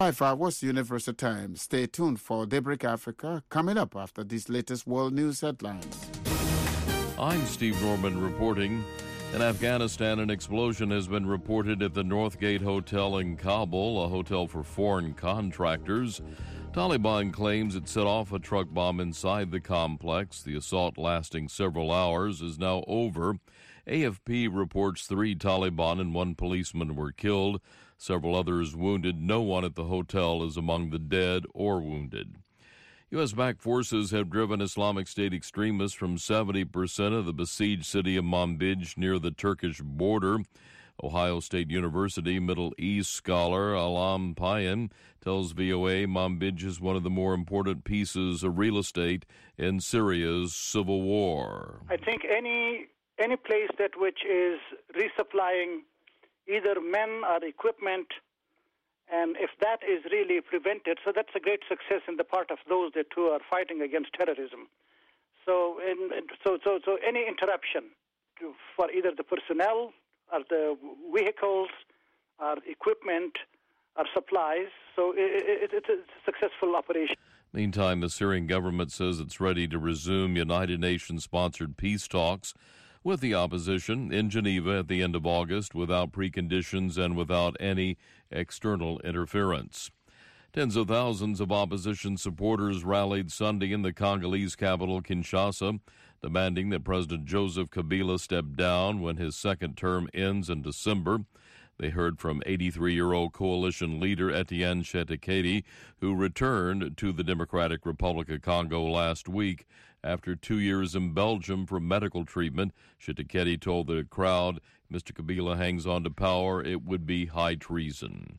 What's Universal Time? Stay tuned for Daybreak Africa coming up after these latest world news headlines. I'm Steve Norman reporting. In Afghanistan, an explosion has been reported at the Northgate Hotel in Kabul, a hotel for foreign contractors. Taliban claims it set off a truck bomb inside the complex. The assault, lasting several hours, is now over. AFP reports 3 Taliban and 1 policeman were killed, several others wounded. No one at the hotel is among the dead or wounded. U.S.-backed forces have driven Islamic State extremists from 70% of the besieged city of Manbij near the Turkish border. Ohio State University Middle East scholar Alam Payan tells VOA Manbij is one of the more important pieces of real estate in Syria's civil war. I think any place that which is resupplying either men or equipment, and if that is really prevented, so that's a great success in the part of those who are fighting against terrorism. So any interruption for either the personnel or the vehicles or equipment or supplies, so it's a successful operation. Meantime, the Syrian government says it's ready to resume United Nations-sponsored peace talks with the opposition in Geneva at the end of August without preconditions and without any external interference. Tens of thousands of opposition supporters rallied Sunday in the Congolese capital, Kinshasa, demanding that President Joseph Kabila step down when his second term ends in December. They heard from 83-year-old coalition leader Etienne Tshisekedi, who returned to the Democratic Republic of Congo last week after 2 years in Belgium for medical treatment. Tshisekedi told the crowd, if Mr. Kabila hangs on to power, it would be high treason.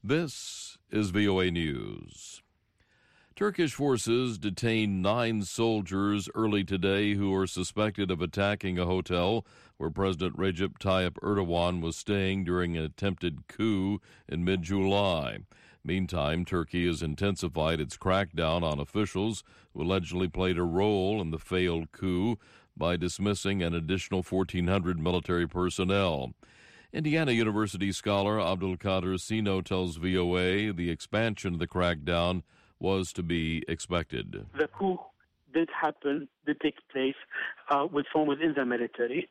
This is VOA News. Turkish forces detained 9 soldiers early today who are suspected of attacking a hotel where President Recep Tayyip Erdogan was staying during an attempted coup in mid-July. Meantime, Turkey has intensified its crackdown on officials who allegedly played a role in the failed coup by dismissing an additional 1,400 military personnel. Indiana University scholar Abdulkader Sino tells VOA the expansion of the crackdown was to be expected. The coup did take place with from within the military,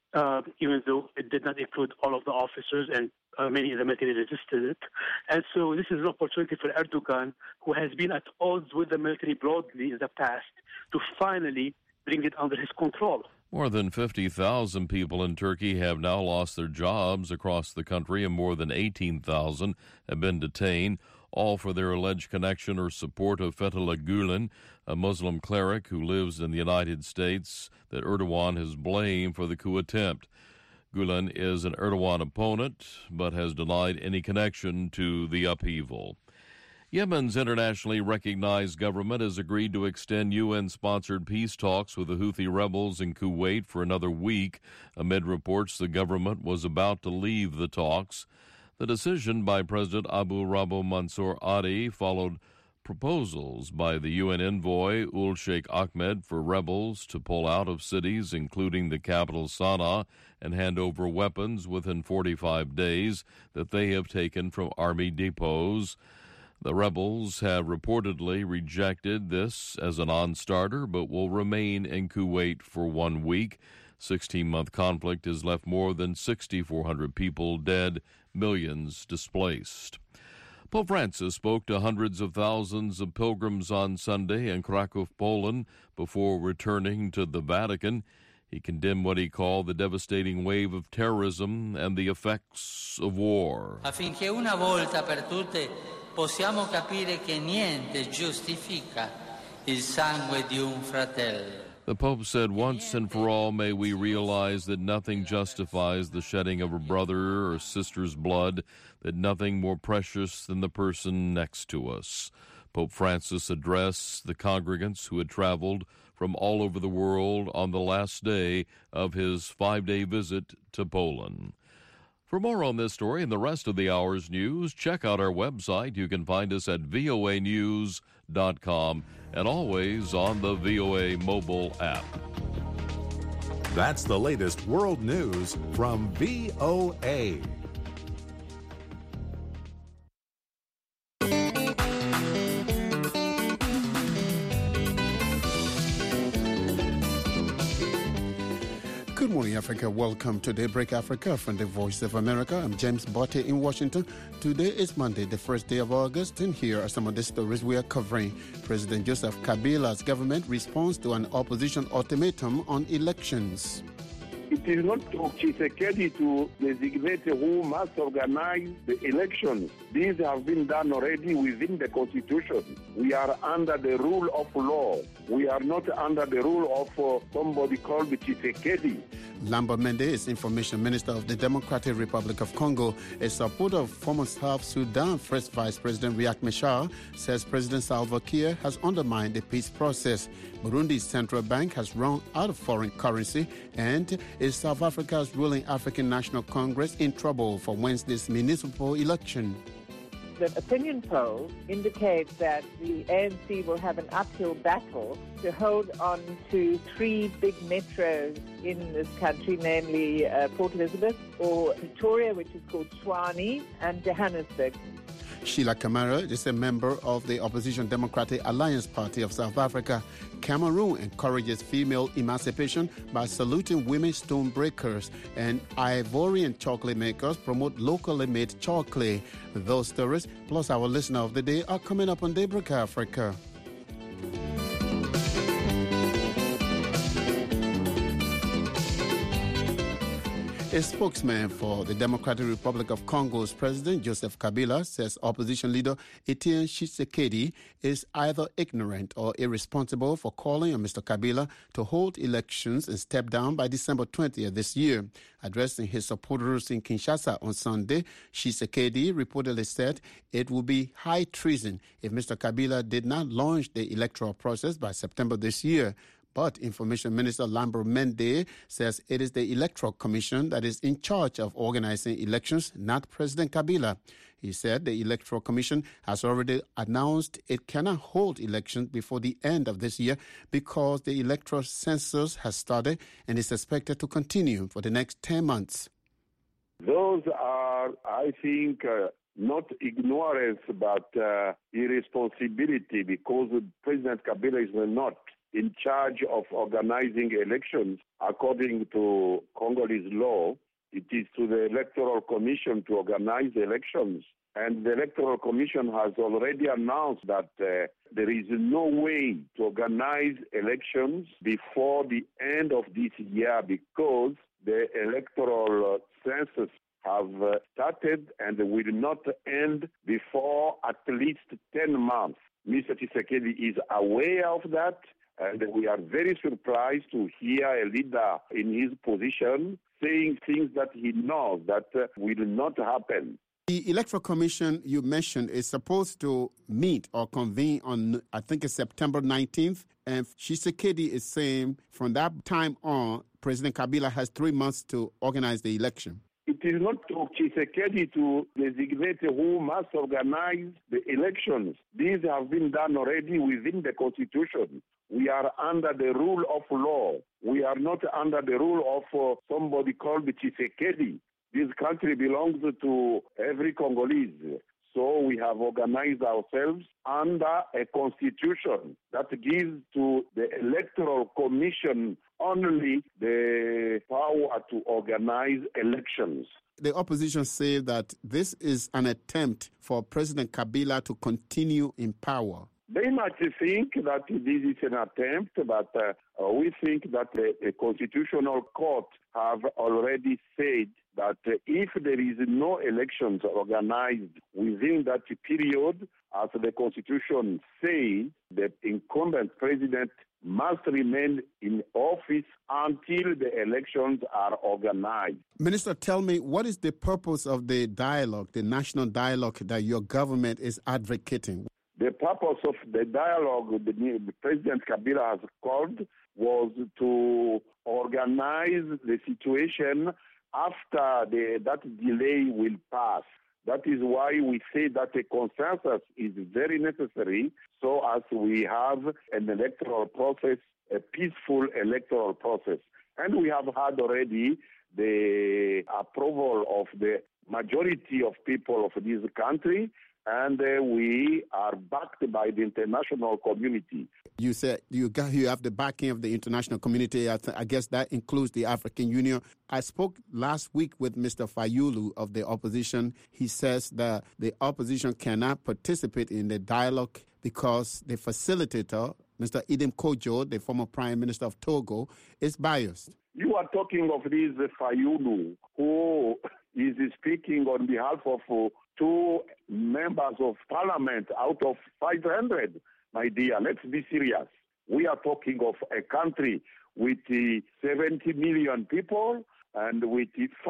even though it did not include all of the officers and many of the military resisted it. And so this is an opportunity for Erdogan, who has been at odds with the military broadly in the past, to finally bring it under his control. More than 50,000 people in Turkey have now lost their jobs across the country, and more than 18,000 have been detained, all for their alleged connection or support of Fethullah Gulen, a Muslim cleric who lives in the United States that Erdogan has blamed for the coup attempt. Gulen is an Erdogan opponent, but has denied any connection to the upheaval. Yemen's internationally recognized government has agreed to extend UN-sponsored peace talks with the Houthi rebels in Kuwait for another week, amid reports the government was about to leave the talks. The decision by President Abu Rabu Mansour Hadi followed proposals by the UN envoy Ul Sheikh Ahmed for rebels to pull out of cities, including the capital Sana'a, and hand over weapons within 45 days that they have taken from army depots. The rebels have reportedly rejected this as a non-starter, but will remain in Kuwait for 1 week. 16-month conflict has left more than 6,400 people dead, millions displaced. Pope Francis spoke to hundreds of thousands of pilgrims on Sunday in Kraków, Poland, before returning to the Vatican. He condemned what he called the devastating wave of terrorism and the effects of war. Affinché una volta per tutte possiamo capire che niente giustifica il sangue di un fratello. The Pope said, once and for all, may we realize that nothing justifies the shedding of a brother or sister's blood, that nothing more precious than the person next to us. Pope Francis addressed the congregants who had traveled from all over the world on the last day of his 5-day visit to Poland. For more on this story and the rest of the hour's news, check out our website. You can find us at voanews.com and always on the VOA mobile app. That's the latest world news from VOA. Good morning, Africa. Welcome to Daybreak Africa from the Voice of America. I'm James Botte in Washington. Today is Monday, the first day of August, and here are some of the stories we are covering. President Joseph Kabila's government responds to an opposition ultimatum on elections. It is not to Tshisekedi to designate who must organize the elections. These have been done already within the Constitution. We are under the rule of law. We are not under the rule of somebody called Tshisekedi. Lambert Mende is Information Minister of the Democratic Republic of Congo. A supporter of former South Sudan First Vice President Riek Machar says President Salva Kiir has undermined the peace process. Burundi's central bank has run out of foreign currency, and is South Africa's ruling African National Congress in trouble for Wednesday's municipal election? The opinion polls indicate that the ANC will have an uphill battle to hold on to three big metros in this country, namely Port Elizabeth or Pretoria, which is called Tshwane, and Johannesburg. Sheila Kamara is a member of the opposition Democratic Alliance Party of South Africa. Cameroon encourages female emancipation by saluting women stone breakers, and Ivorian chocolate makers promote locally made chocolate. Those stories, plus our listener of the day, are coming up on Daybreak Africa. A spokesman for the Democratic Republic of Congo's President Joseph Kabila says opposition leader Etienne Tshisekedi is either ignorant or irresponsible for calling on Mr. Kabila to hold elections and step down by December 20th this year. Addressing his supporters in Kinshasa on Sunday, Tshisekedi reportedly said it would be high treason if Mr. Kabila did not launch the electoral process by September this year. But Information Minister Lambert Mende says it is the Electoral Commission that is in charge of organizing elections, not President Kabila. He said the Electoral Commission has already announced it cannot hold elections before the end of this year because the electoral census has started and is expected to continue for the next 10 months. Those are, I think, not ignorance, but irresponsibility, because President Kabila is not in charge of organizing elections. According to Congolese law, it is to the Electoral Commission to organize elections. And the Electoral Commission has already announced that there is no way to organize elections before the end of this year because the electoral census have started and will not end before at least 10 months. Mr. Tshisekedi is aware of that. And we are very surprised to hear a leader in his position saying things that he knows that will not happen. The Electoral Commission you mentioned is supposed to meet or convene on, I think it's September 19th. And Tshisekedi is saying from that time on, President Kabila has 3 months to organize the election. It is not to Tshisekedi to designate who must organize the elections. These have been done already within the Constitution. We are under the rule of law. We are not under the rule of somebody called Tshisekedi. This country belongs to every Congolese. So we have organized ourselves under a constitution that gives to the Electoral Commission only the power to organize elections. The opposition say that this is an attempt for President Kabila to continue in power. They might think that this is an attempt, but we think that the Constitutional Court have already said that if there is no elections organized within that period, as the Constitution says, the incumbent president must remain in office until the elections are organized. Minister, tell me, what is the purpose of the dialogue, the national dialogue that your government is advocating? The purpose of the dialogue the President Kabila has called was to organize the situation after that delay will pass. That is why we say that a consensus is very necessary so as we have an electoral process, a peaceful electoral process. And we have had already the approval of the majority of people of this country, and we are backed by the international community. You said you have the backing of the international community. I guess that includes the African Union. I spoke last week with Mr. Fayulu of the opposition. He says that the opposition cannot participate in the dialogue because the facilitator, Mr. Idem Kojo, the former Prime Minister of Togo, is biased. You are talking of this Fayulu, who is speaking on behalf of 2 members of parliament out of 500. My dear, let's be serious. We are talking of a country with 70 million people and with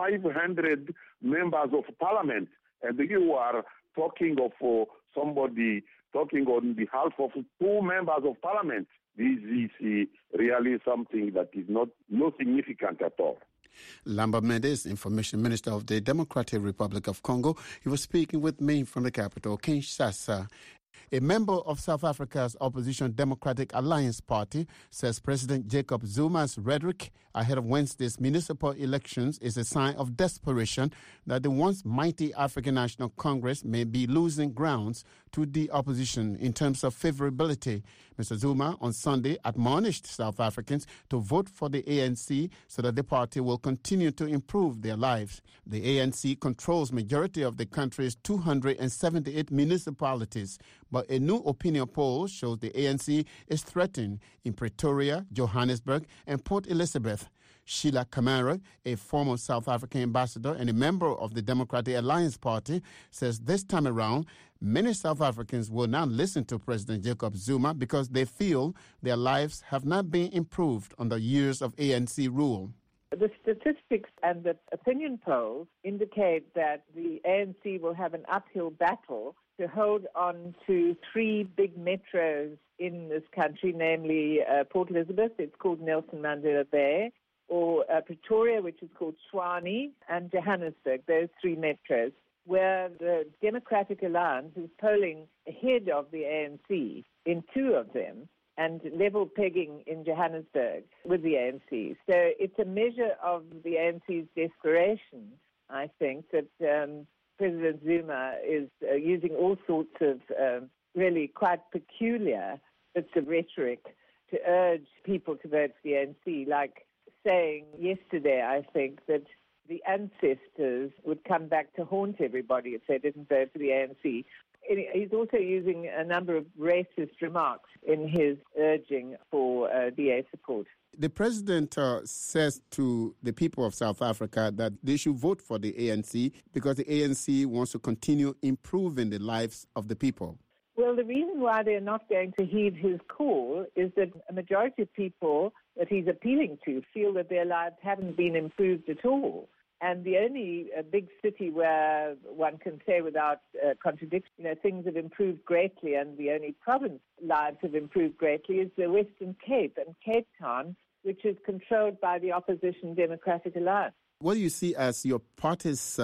500 members of parliament. And you are talking of somebody talking on behalf of 2 members of parliament. This is really something that is not significant at all. Lambert Mendes, Information Minister of the Democratic Republic of Congo, he was speaking with me from the capital, Kinshasa. A member of South Africa's opposition Democratic Alliance Party says President Jacob Zuma's rhetoric ahead of Wednesday's municipal elections is a sign of desperation that the once mighty African National Congress may be losing grounds to the opposition in terms of favorability. Mr. Zuma on Sunday admonished South Africans to vote for the ANC so that the party will continue to improve their lives. The ANC controls majority of the country's 278 municipalities, but a new opinion poll shows the ANC is threatened in Pretoria, Johannesburg, and Port Elizabeth. Sheila Kamara, a former South African ambassador and a member of the Democratic Alliance Party, says this time around, many South Africans will not listen to President Jacob Zuma because they feel their lives have not been improved under years of ANC rule. The statistics and the opinion polls indicate that the ANC will have an uphill battle to hold on to 3 big metros in this country, namely Port Elizabeth, it's called Nelson Mandela Bay, or Pretoria, which is called Tshwane, and Johannesburg, those 3 metros, where the Democratic Alliance is polling ahead of the ANC in 2 of them and level pegging in Johannesburg with the ANC. So it's a measure of the ANC's desperation, I think, that President Zuma is using all sorts of really quite peculiar bits of rhetoric to urge people to vote for the ANC, like saying yesterday, I think, that the ancestors would come back to haunt everybody if they didn't vote for the ANC. He's also using a number of racist remarks in his urging for DA support. The president says to the people of South Africa that they should vote for the ANC because the ANC wants to continue improving the lives of the people. Well, the reason why they're not going to heed his call is that a majority of people that he's appealing to feel that their lives haven't been improved at all. And the only big city where one can say without contradiction, things have improved greatly, and the only province lives have improved greatly is the Western Cape and Cape Town, which is controlled by the opposition Democratic Alliance. What do you see as your party's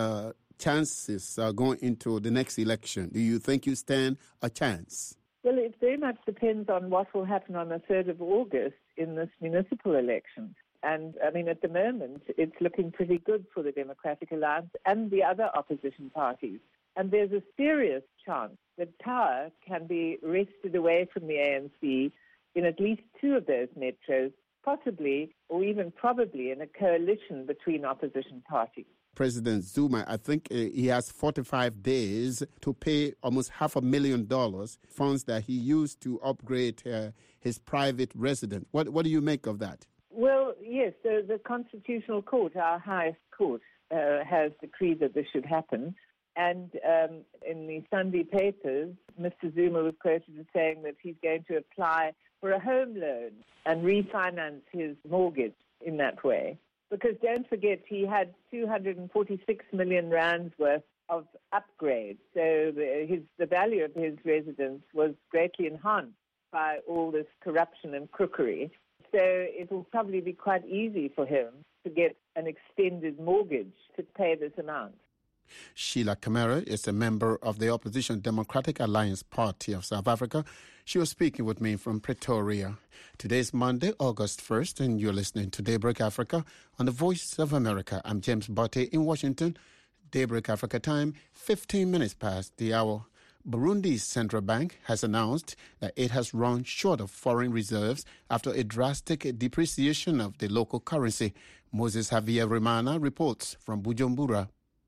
chances going into the next election? Do you think you stand a chance? Well, it very much depends on what will happen on the 3rd of August in this municipal election. And, at the moment, it's looking pretty good for the Democratic Alliance and the other opposition parties. And there's a serious chance that power can be wrested away from the ANC in at least 2 of those metros, possibly or even probably in a coalition between opposition parties. President Zuma, I think he has 45 days to pay almost $500,000 funds that he used to upgrade his private residence. What do you make of that? Well, yes, the Constitutional Court, our highest court, has decreed that this should happen. And in the Sunday papers, Mr. Zuma was quoted as saying that he's going to apply for a home loan and refinance his mortgage in that way. Because don't forget, he had 246 million rands worth of upgrades. So the value of his residence was greatly enhanced by all this corruption and crookery. So it will probably be quite easy for him to get an extended mortgage to pay this amount. Sheila Kamara is a member of the opposition Democratic Alliance Party of South Africa. She was speaking with me from Pretoria. Today is Monday, August 1st, and you're listening to Daybreak Africa on the Voice of America. I'm James Botte in Washington. Daybreak Africa time, 15 minutes past the hour. Burundi's central bank has announced that it has run short of foreign reserves after a drastic depreciation of the local currency. Moses Javier Remana reports from Bujumbura.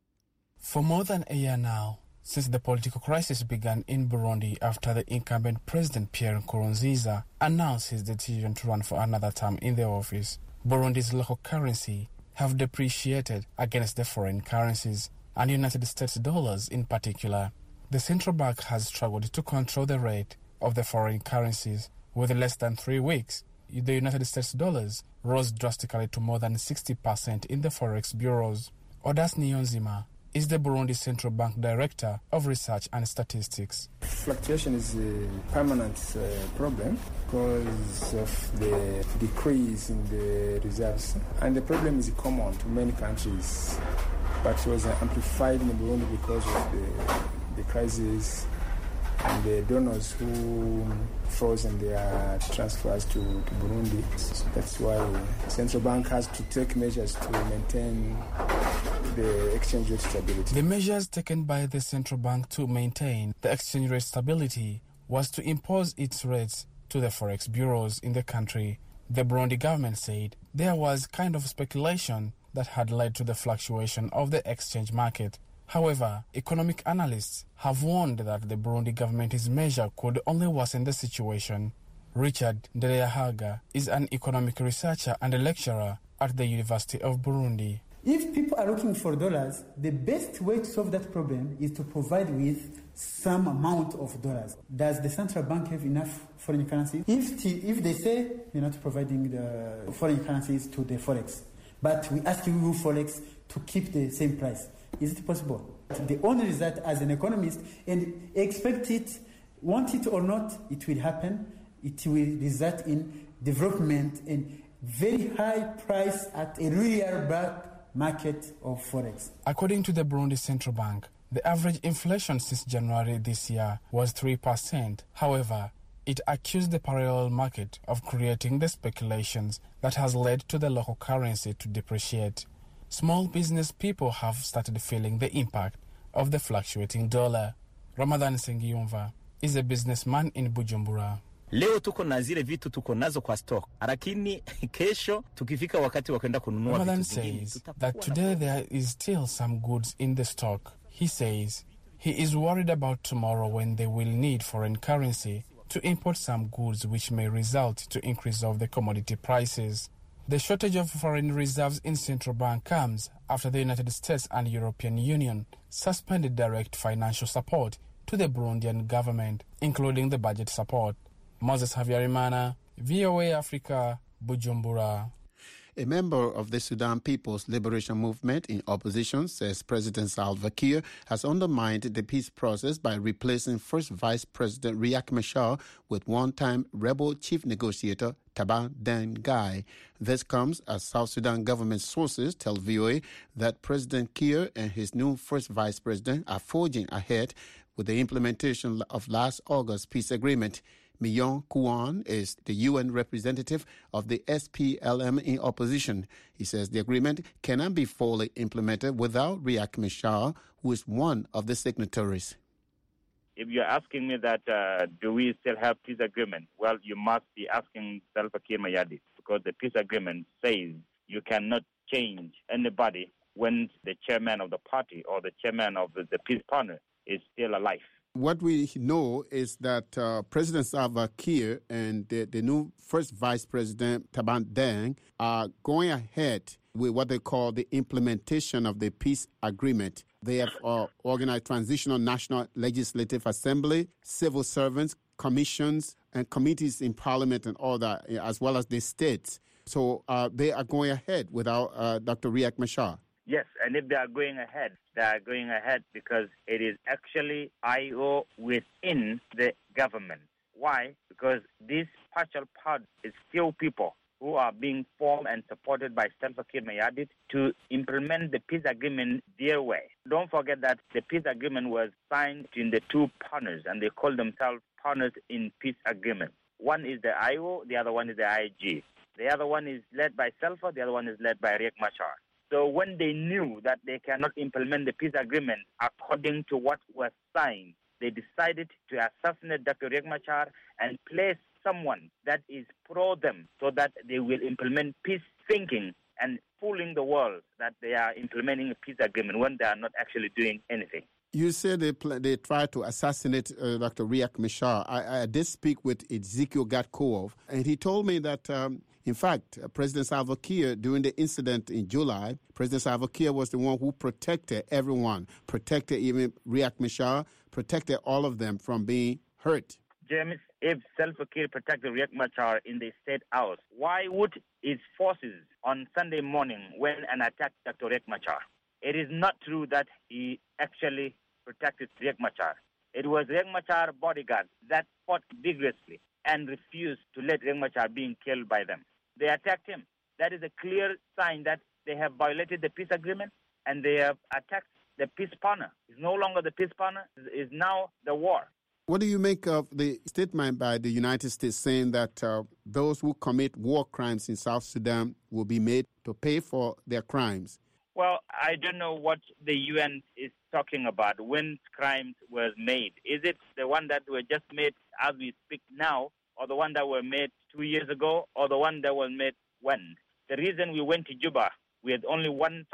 For more than a year now, since the political crisis began in Burundi after the incumbent President Pierre Nkurunziza announced his decision to run for another term in the office, Burundi's local currency have depreciated against the foreign currencies, and United States dollars in particular. The central bank has struggled to control the rate of the foreign currencies. Within less than 3 weeks, the United States dollars rose drastically to more than 60% in the forex bureaus. Odas Niyonzima is the Burundi Central Bank Director of Research and Statistics. Fluctuation is a permanent problem because of the decrease in the reserves. And the problem is common to many countries, but it was amplified in Burundi because of the crisis and the donors who frozen their transfers to Burundi. So that's why the central bank has to take measures to maintain the exchange rate stability. The measures taken by the central bank to maintain the exchange rate stability was to impose its rates to the forex bureaus in the country. The Burundi government said there was kind of speculation that had led to the fluctuation of the exchange market. However, economic analysts have warned that the Burundi government's measure could only worsen the situation. Richard Ndereyahaga is an economic researcher and a lecturer at the University of Burundi. If people are looking for dollars, the best way to solve that problem is to provide with some amount of dollars. Does the central bank have enough foreign currency? If they say you're not providing the foreign currencies to the forex, but we ask you forex to keep the same price, is it possible? The only result as an economist, and expect it, want it or not, it will happen. It will result in development and very high price at a real black market of forex. According to the Burundi Central Bank, the average inflation since January this year was 3%. However, it accused the parallel market of creating the speculations that has led to the local currency to depreciate. Small business people have started feeling the impact of the fluctuating dollar. Ramadan Sengiyumva is a businessman in Bujumbura. Leo tuko na zile vitu tuko nazo kwa stock, lakini kesho tukifika wakati wa kwenda kununua Ramadan vitu vingine says that today there is still some goods in the stock. He says he is worried about tomorrow when they will need foreign currency to import some goods, which may result to increase of the commodity prices. The shortage of foreign reserves in central bank comes after the United States and European Union suspended direct financial support to the Burundian government, including the budget support. Moses Havyarimana, VOA Africa, Bujumbura. A member of the Sudan People's Liberation Movement in opposition says President Salva Kiir has undermined the peace process by replacing First Vice President Riek Machar with one-time rebel chief negotiator Taban Deng Gai. This comes as South Sudan government sources tell VOA that President Kiir and his new First Vice President are forging ahead with the implementation of last August's peace agreement. Myon Kouan is the UN representative of the SPLM in opposition. He says the agreement cannot be fully implemented without Riek Machar, who is one of the signatories. If you're asking me that, do we still have peace agreement? Well, you must be asking Salva Kiir Mayardit, because the peace agreement says you cannot change anybody when the chairman of the party or the chairman of the peace partner is still alive. What we know is that President Salva Kiir and the new First Vice President Taban Deng are going ahead with what they call the implementation of the peace agreement. They have organized Transitional National Legislative Assembly, civil servants, commissions, and committees in parliament and all that, as well as the states. So they are going ahead without Dr. Riek Machar. Yes, and if they are going ahead because it is actually IO within the government. Why? Because this partial part is still people who are being formed and supported by Salva Kiir Mayardit to implement the peace agreement their way. Don't forget that the peace agreement was signed between the two partners, and they call themselves partners in peace agreement. One is the IO, the other one is the IG. The other one is led by Salva, the other one is led by Riek Machar. So when they knew that they cannot implement the peace agreement according to what was signed, they decided to assassinate Dr. Riek Machar and place someone that is pro them so that they will implement peace thinking and fooling the world that they are implementing a peace agreement when they are not actually doing anything. You said they tried to assassinate Dr. Riek Machar. I did speak with Ezekiel Gatkouov, and he told me that, in fact, President Salva Kiir, during the incident in July, President Salva Kiir was the one who protected everyone, protected even Riek Machar, protected all of them from being hurt. James, if Salva Kiir protected Riek Machar in the State House, why would his forces on Sunday morning went and attacked Dr. Riek Machar? It is not true that he actually protected Riek Machar. It was Riek Machar bodyguards that fought vigorously and refused to let Riek Machar being killed by them. They attacked him. That is a clear sign that they have violated the peace agreement and they have attacked the peace partner. It's no longer the peace partner, it's now the war. What do you make of the statement by the United States saying that those who commit war crimes in South Sudan will be made to pay for their crimes? Well, I don't know what the UN is talking about when crimes were made. Is it the one that were just made as we speak now, or the one that were made 2 years ago, or the one that was made when? The reason we went to Juba with only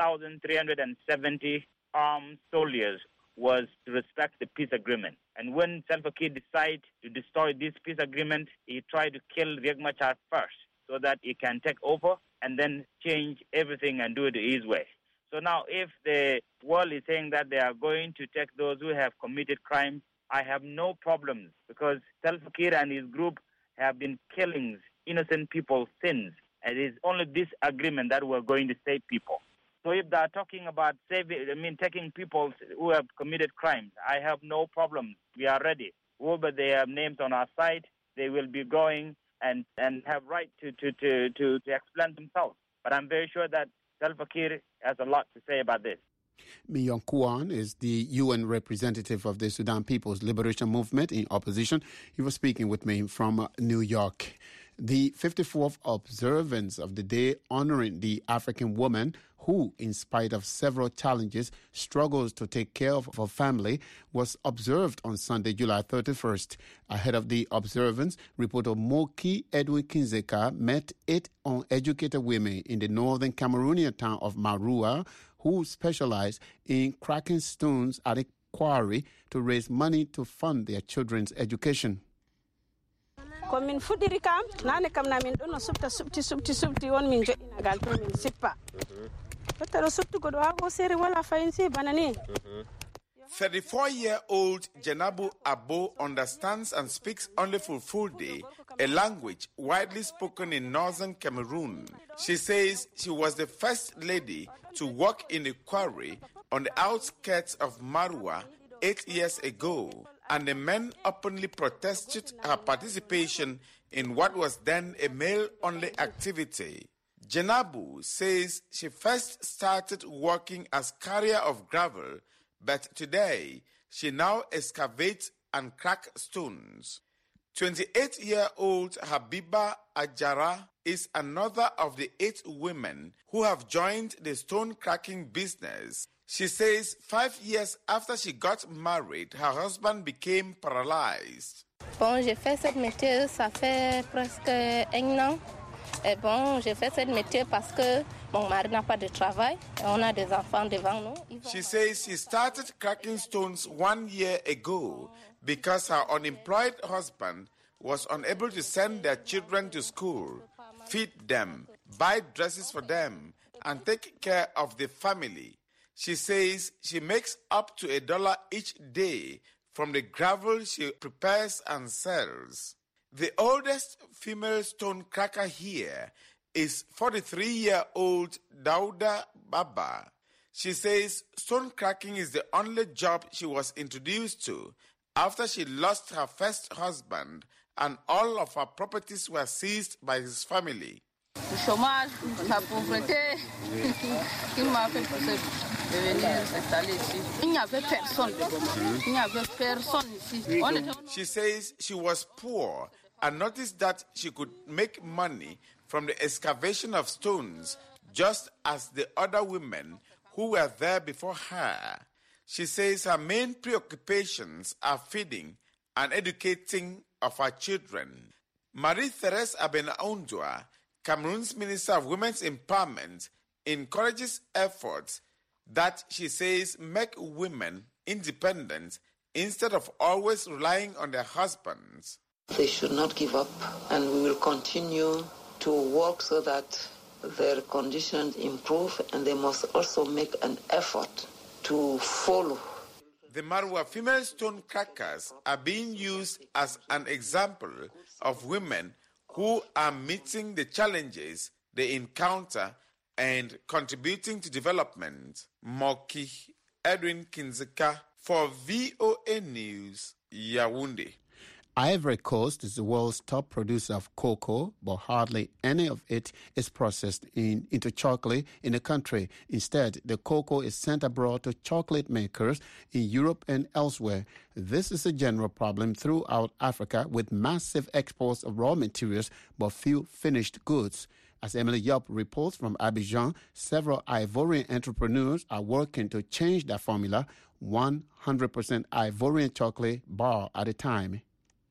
1,370 armed soldiers was to respect the peace agreement. And when Salva Kiir decided to destroy this peace agreement, he tried to kill Riek Machar first so that he can take over and then change everything and do it his way. So now if the world is saying that they are going to take those who have committed crimes, I have no problems because Salva Kiir and his group have been killing innocent people since. And it is only this agreement that we're going to save people. So if they are talking about taking people who have committed crimes, I have no problem. We are ready. Whoever they have named on our side, they will be going and have right to explain themselves. But I'm very sure that Salva Kiir has a lot to say about this. Myong Kwan is the UN representative of the Sudan People's Liberation Movement in opposition. He was speaking with me from New York. The 54th observance of the day honoring the African woman who, in spite of several challenges, struggles to take care of her family, was observed on Sunday, July 31st. Ahead of the observance, reporter Moki Edwin Kinzeka met 8 uneducated women in the northern Cameroonian town of Marua who specialize in cracking stones at a quarry to raise money to fund their children's education. Komin fudiri kam nane kam namin dono subti won min jodina gal to min sippa totaro subtu godo ago sere wala fayin banani. 34-year-old Jenabu Abo understands and speaks only Fulfulde, a language widely spoken in northern Cameroon. She says she was the first lady to work in a quarry on the outskirts of Marua 8 years ago, and the men openly protested her participation in what was then a male-only activity. Jenabu says she first started working as carrier of gravel, but today she now excavates and cracks stones. 28-year-old Habiba Ajara is another of the 8 women who have joined the stone cracking business. She says 5 years after she got married, her husband became paralyzed. Bon, j'ai fait ce métier, ça fait presque 1 an. Et bon, j'ai fait ce métier parce que mon mari n'a pas de travail. On a des enfants devant nous. She says she started cracking stones 1 year ago because her unemployed husband was unable to send their children to school, feed them, buy dresses for them, and take care of the family. She says she makes up to $1 each day from the gravel she prepares and sells. The oldest female stone cracker here is 43-year-old Dauda Baba. She says stone cracking is the only job she was introduced to after she lost her first husband and all of her properties were seized by his family. Le chômage, la pauvreté, qui m'a fait de venir s'installer ici. Il n'y avait personne. Il n'y avait personne ici. She says she was poor and noticed that she could make money from the excavation of stones just as the other women who were there before her. She says her main preoccupations are feeding and educating of her children. Marie-Therese Abena-Ondua, Cameroon's Minister of Women's Empowerment, encourages efforts that she says make women independent instead of always relying on their husbands. They should not give up, and we will continue to work so that their conditions improve, and they must also make an effort to follow. The Marwa female stone crackers are being used as an example of women who are meeting the challenges they encounter and contributing to development. Moki Edwin Kinzeka for VOA News, Yaoundé. Ivory Coast is the world's top producer of cocoa, but hardly any of it is processed into chocolate in the country. Instead, the cocoa is sent abroad to chocolate makers in Europe and elsewhere. This is a general problem throughout Africa, with massive exports of raw materials but few finished goods. As Emily Yop reports from Abidjan, several Ivorian entrepreneurs are working to change that formula, 100% Ivorian chocolate bar at a time.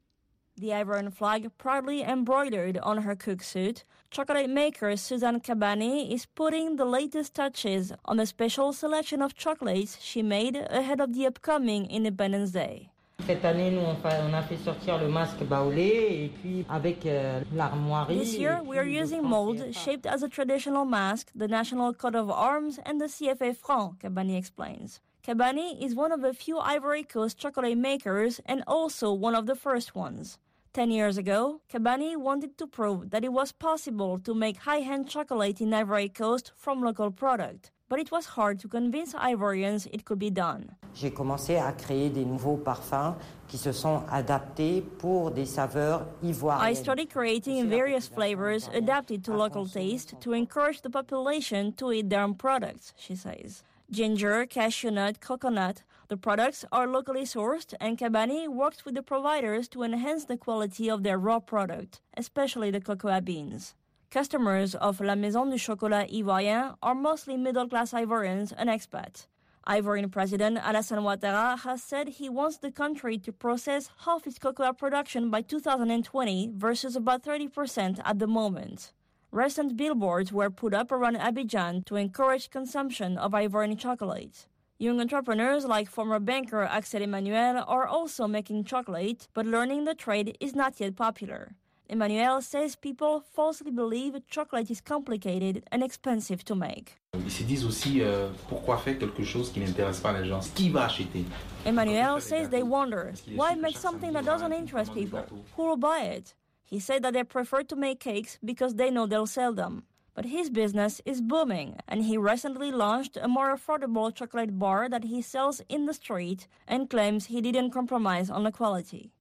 The Ivorian flag proudly embroidered on her cook suit, chocolate maker Suzanne Kabani is putting the latest touches on a special selection of chocolates she made ahead of the upcoming Independence Day. Cette année, nous, on a fait sortir le masque baoulé et puis avec l'armoirie. This year, we are using molds shaped as a traditional mask, the national coat of arms, and the CFA franc, Kabani explains. Kabani is one of a few Ivory Coast chocolate makers and also one of the first ones. 10 years ago, Kabani wanted to prove that it was possible to make high-end chocolate in Ivory Coast from local product. But it was hard to convince Ivorians it could be done. J'ai commencé à créer des nouveaux parfums qui se sont adaptés pour des saveurs ivoiriennes. I started creating various flavors adapted to local taste to encourage the population to eat their own products, she says. Ginger, cashew nut, coconut. The products are locally sourced, and Kabani works with the providers to enhance the quality of their raw product, especially the cocoa beans. Customers of La Maison du Chocolat Ivoirien are mostly middle-class Ivorians and expats. Ivorian President Alassane Ouattara has said he wants the country to process half its cocoa production by 2020 versus about 30% at the moment. Recent billboards were put up around Abidjan to encourage consumption of Ivorian chocolate. Young entrepreneurs like former banker Axel Emmanuel are also making chocolate, but learning the trade is not yet popular. Emmanuel says people falsely believe chocolate is complicated and expensive to make. Ils se disent aussi pourquoi faire quelque chose qui n'intéresse pas les gens, qui va acheter. Emmanuel says they wonder, why make something that doesn't interest people? Who will buy it? He said that they prefer to make cakes because they know they'll sell them. But his business is booming, and he recently launched a more affordable chocolate bar that he sells in the street and claims he didn't compromise on the quality.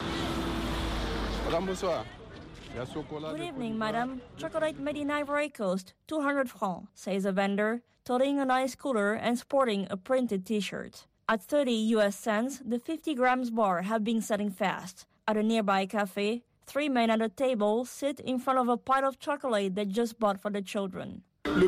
Good evening, madam. Chocolate made in Ivory Coast, 200 francs, says a vendor, toting an ice cooler and sporting a printed T-shirt. At 30 US cents, the 50 grams bar have been selling fast. At a nearby cafe, 3 men at a table sit in front of a pile of chocolate they just bought for the children. The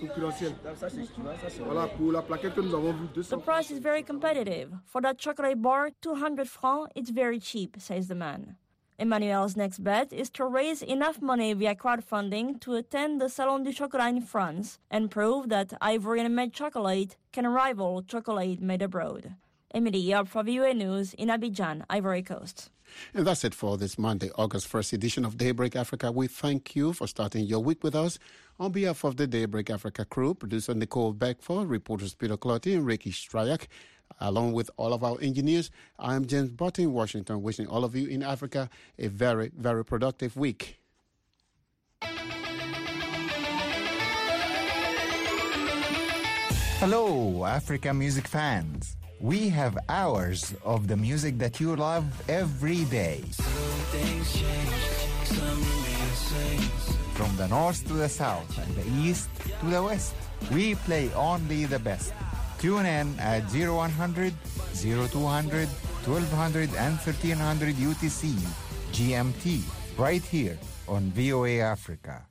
price is very competitive. For that chocolate bar, 200 francs, it's very cheap, says the man. Emmanuel's next bet is to raise enough money via crowdfunding to attend the Salon du Chocolat in France and prove that Ivorian-made chocolate can rival chocolate made abroad. Emily Yop for VOA News in Abidjan, Ivory Coast. And that's it for this Monday, August 1st edition of Daybreak Africa. We thank you for starting your week with us. On behalf of the Daybreak Africa crew, producer Nicole Beckford, reporters Peter Clotty and Ricky Strayak, along with all of our engineers, I am James Button in Washington, wishing all of you in Africa a very, very productive week. Hello, Africa music fans. We have hours of the music that you love every day. From the north to the south and the east to the west, we play only the best. Tune in at 0100, 0200, 1200 and 1300 UTC, GMT, right here on VOA Africa.